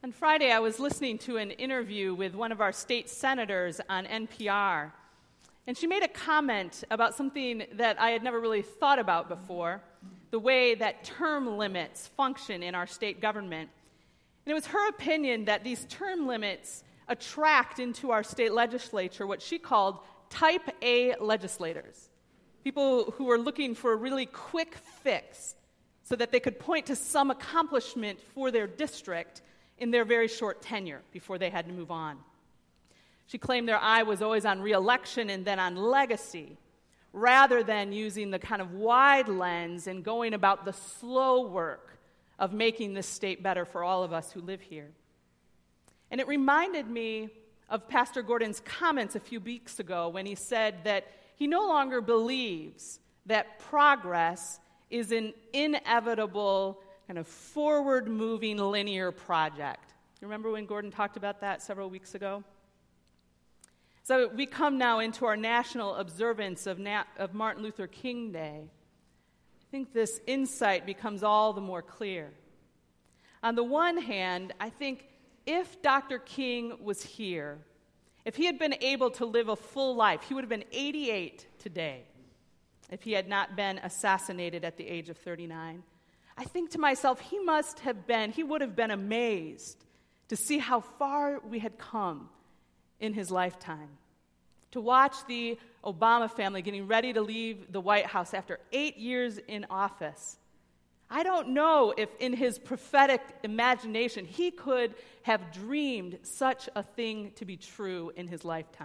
On Friday, I was listening to an interview with one of our state senators on NPR, and she made a comment about something that I had never really thought about before, the way that term limits function in our state government. And it was her opinion that these term limits attract into our state legislature what she called type A legislators, people who were looking for a really quick fix so that they could point to some accomplishment for their district in their very short tenure before they had to move on. She claimed their eye was always on re-election and then on legacy, rather than using the kind of wide lens and going about the slow work of making this state better for all of us who live here. And it reminded me of Pastor Gordon's comments a few weeks ago when he said that he no longer believes that progress is an inevitable kind of forward-moving linear project. You remember when Gordon talked about that several weeks ago? So we come now into our national observance of Martin Luther King Day. I think this insight becomes all the more clear. On the one hand, I think if Dr. King was here, if he had been able to live a full life, he would have been 88 today if he had not been assassinated at the age of 39. I think to myself, he would have been amazed to see how far we had come in his lifetime. To watch the Obama family getting ready to leave the White House after 8 years in office. I don't know if in his prophetic imagination he could have dreamed such a thing to be true in his lifetime.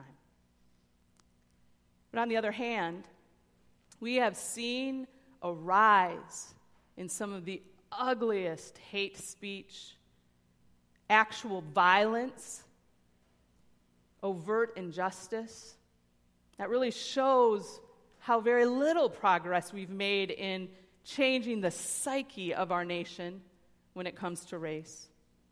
But on the other hand, we have seen a rise in some of the ugliest hate speech, actual violence, overt injustice. That really shows how very little progress we've made in changing the psyche of our nation when it comes to race.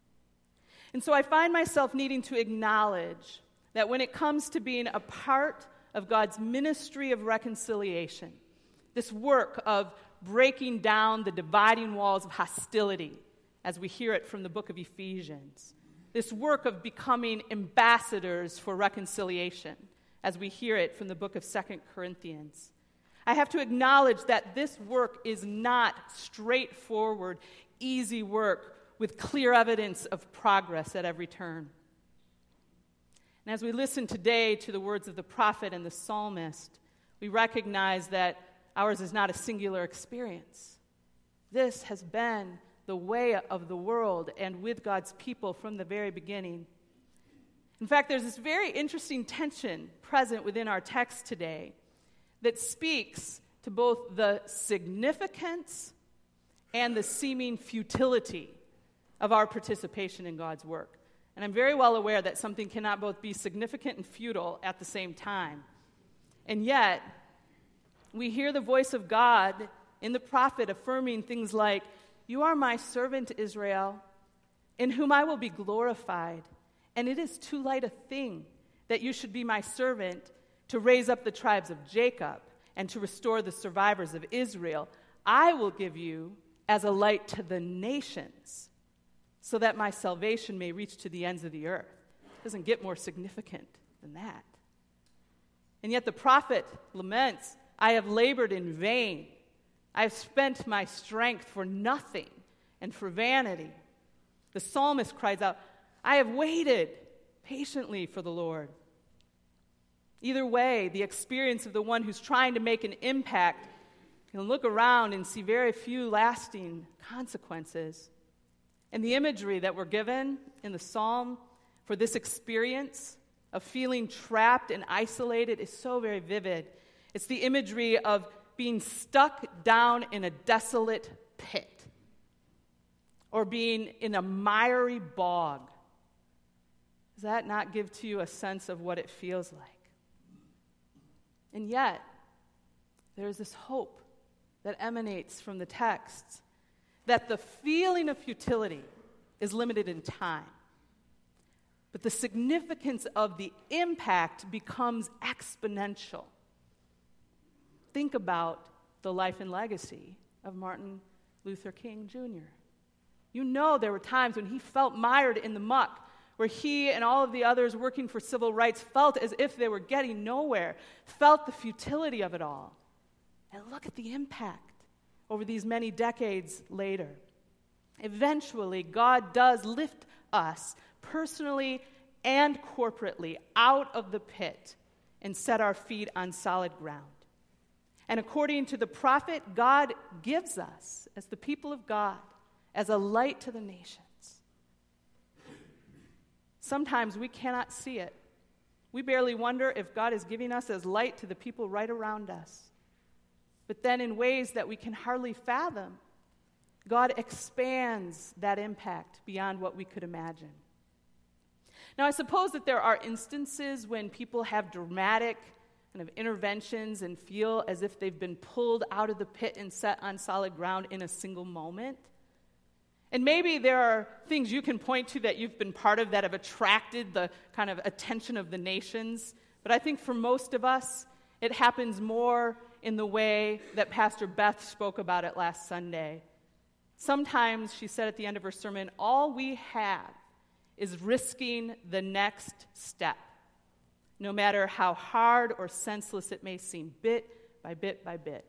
And so I find myself needing to acknowledge that when it comes to being a part of God's ministry of reconciliation, this work of breaking down the dividing walls of hostility, as we hear it from the book of Ephesians, this work of becoming ambassadors for reconciliation, as we hear it from the book of 2 Corinthians. I have to acknowledge that this work is not straightforward, easy work with clear evidence of progress at every turn. And as we listen today to the words of the prophet and the psalmist, we recognize that ours is not a singular experience. This has been the way of the world and with God's people from the very beginning. In fact, there's this very interesting tension present within our text today that speaks to both the significance and the seeming futility of our participation in God's work. And I'm very well aware that something cannot both be significant and futile at the same time. And yet, we hear the voice of God in the prophet affirming things like, "You are my servant Israel, in whom I will be glorified. And it is too light a thing that you should be my servant to raise up the tribes of Jacob and to restore the survivors of Israel. I will give you as a light to the nations so that my salvation may reach to the ends of the earth." It doesn't get more significant than that. And yet the prophet laments, "I have labored in vain. I have spent my strength for nothing and for vanity." The psalmist cries out, "I have waited patiently for the Lord." Either way, the experience of the one who's trying to make an impact can look around and see very few lasting consequences. And the imagery that we're given in the psalm for this experience of feeling trapped and isolated is so very vivid. It's the imagery of being stuck down in a desolate pit or being in a miry bog. Does that not give to you a sense of what it feels like? And yet, there is this hope that emanates from the texts that the feeling of futility is limited in time, but the significance of the impact becomes exponential. Think about the life and legacy of Martin Luther King Jr. You know there were times when he felt mired in the muck, where he and all of the others working for civil rights felt as if they were getting nowhere, felt the futility of it all. And look at the impact over these many decades later. Eventually, God does lift us personally and corporately out of the pit and set our feet on solid ground. And according to the prophet, God gives us, as the people of God, as a light to the nations. Sometimes we cannot see it. We barely wonder if God is giving us as light to the people right around us. But then in ways that we can hardly fathom, God expands that impact beyond what we could imagine. Now, I suppose that there are instances when people have dramatic kind of interventions and feel as if they've been pulled out of the pit and set on solid ground in a single moment. And maybe there are things you can point to that you've been part of that have attracted the kind of attention of the nations. But I think for most of us, it happens more in the way that Pastor Beth spoke about it last Sunday. Sometimes, she said at the end of her sermon, all we have is risking the next step, no matter how hard or senseless it may seem, bit by bit by bit.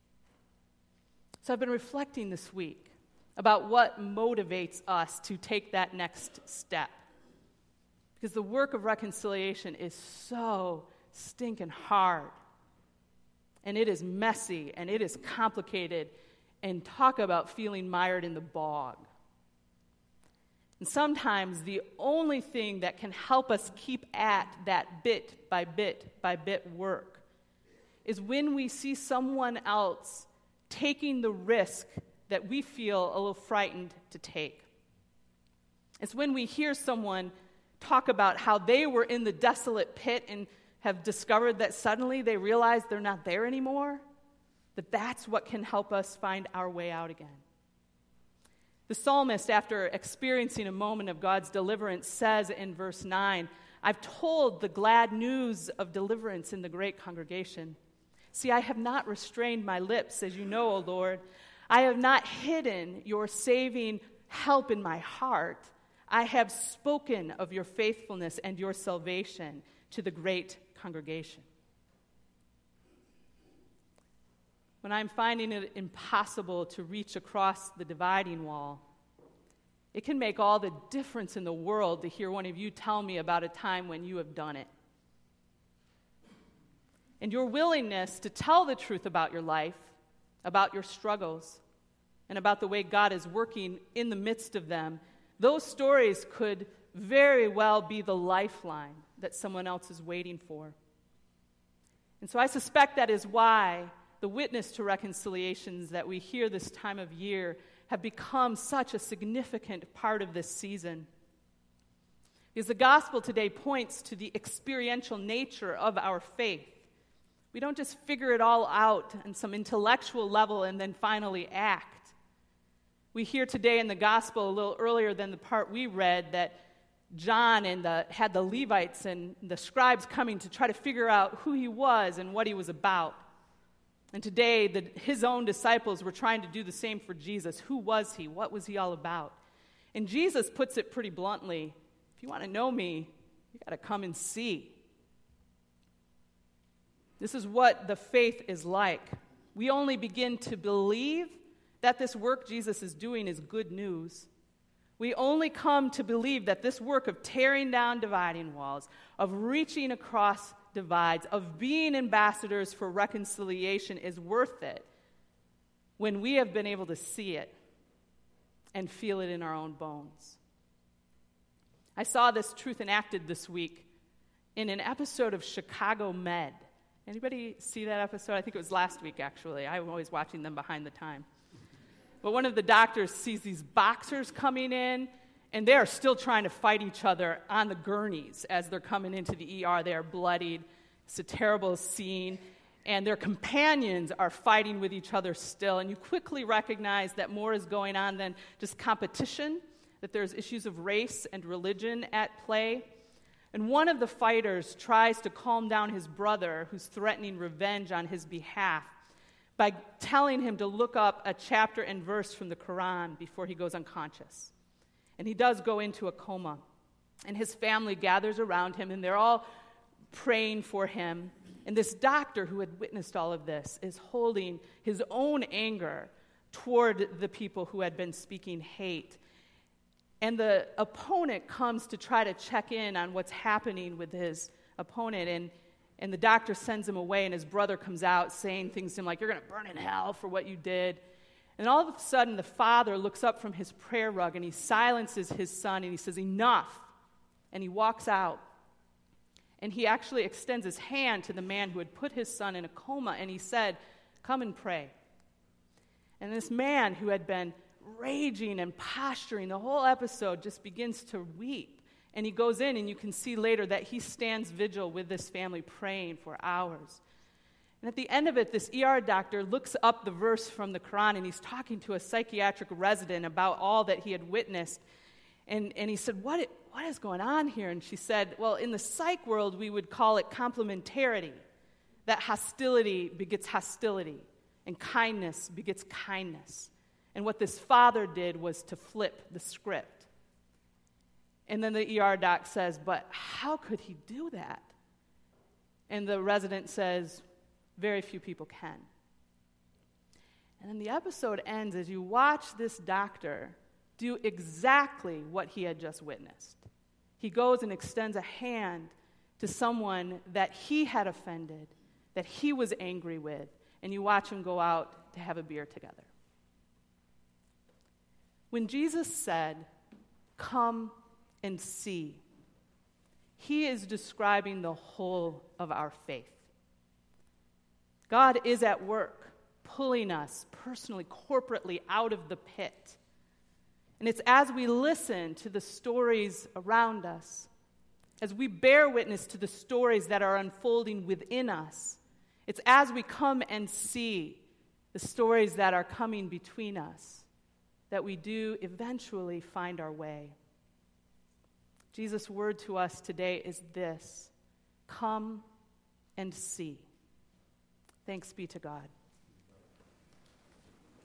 So I've been reflecting this week about what motivates us to take that next step. Because the work of reconciliation is so stinking hard. And it is messy, and it is complicated, and talk about feeling mired in the bog. And sometimes the only thing that can help us keep at that bit by bit by bit work is when we see someone else taking the risk that we feel a little frightened to take. It's when we hear someone talk about how they were in the desolate pit and have discovered that suddenly they realize they're not there anymore, that's what can help us find our way out again. The psalmist, after experiencing a moment of God's deliverance, says in verse 9, I've told the glad news of deliverance in the great congregation. See, I have not restrained my lips, as you know, O Lord. I have not hidden your saving help in my heart. I have spoken of your faithfulness and your salvation to the great congregation. When I'm finding it impossible to reach across the dividing wall, it can make all the difference in the world to hear one of you tell me about a time when you have done it. And your willingness to tell the truth about your life, about your struggles, and about the way God is working in the midst of them, those stories could very well be the lifeline that someone else is waiting for. And so I suspect that is why the witness to reconciliations that we hear this time of year have become such a significant part of this season. Because the gospel today points to the experiential nature of our faith. We don't just figure it all out on some intellectual level and then finally act. We hear today in the gospel, a little earlier than the part we read, that John had the Levites and the scribes coming to try to figure out who he was and what he was about. And today, his own disciples were trying to do the same for Jesus. Who was he? What was he all about? And Jesus puts it pretty bluntly, if you want to know me, you got to come and see. This is what the faith is like. We only begin to believe that this work Jesus is doing is good news. We only come to believe that this work of tearing down dividing walls, of reaching across divides, of being ambassadors for reconciliation is worth it when we have been able to see it and feel it in our own bones. I saw this truth enacted this week in an episode of Chicago Med. Anybody see that episode? I think it was last week, actually. I'm always watching them behind the time. But one of the doctors sees these boxers coming in, and they are still trying to fight each other on the gurneys as they're coming into the ER. They are bloodied. It's a terrible scene. And their companions are fighting with each other still. And you quickly recognize that more is going on than just competition, that there's issues of race and religion at play. And one of the fighters tries to calm down his brother, who's threatening revenge on his behalf, by telling him to look up a chapter and verse from the Quran before he goes unconscious. And he does go into a coma. And his family gathers around him, and they're all praying for him. And this doctor who had witnessed all of this is holding his own anger toward the people who had been speaking hate. And the opponent comes to try to check in on what's happening with his opponent. And the doctor sends him away, and his brother comes out saying things to him like, "You're going to burn in hell for what you did." And all of a sudden, the father looks up from his prayer rug, and he silences his son, and he says, "Enough." And he walks out. And he actually extends his hand to the man who had put his son in a coma, and he said, "Come and pray." And this man who had been raging and posturing the whole episode just begins to weep. And he goes in, and you can see later that he stands vigil with this family praying for hours. And at the end of it, this ER doctor looks up the verse from the Quran, and he's talking to a psychiatric resident about all that he had witnessed. And he said, what is going on here? And she said, well, in the psych world, we would call it complementarity, that hostility begets hostility, and kindness begets kindness. And what this father did was to flip the script. And then the ER doc says, but how could he do that? And the resident says, very few people can. And then the episode ends as you watch this doctor do exactly what he had just witnessed. He goes and extends a hand to someone that he had offended, that he was angry with, and you watch him go out to have a beer together. When Jesus said, "Come and see," he is describing the whole of our faith. God is at work, pulling us personally, corporately out of the pit. And it's as we listen to the stories around us, as we bear witness to the stories that are unfolding within us, it's as we come and see the stories that are coming between us that we do eventually find our way. Jesus' word to us today is this: come and see. Thanks be to God.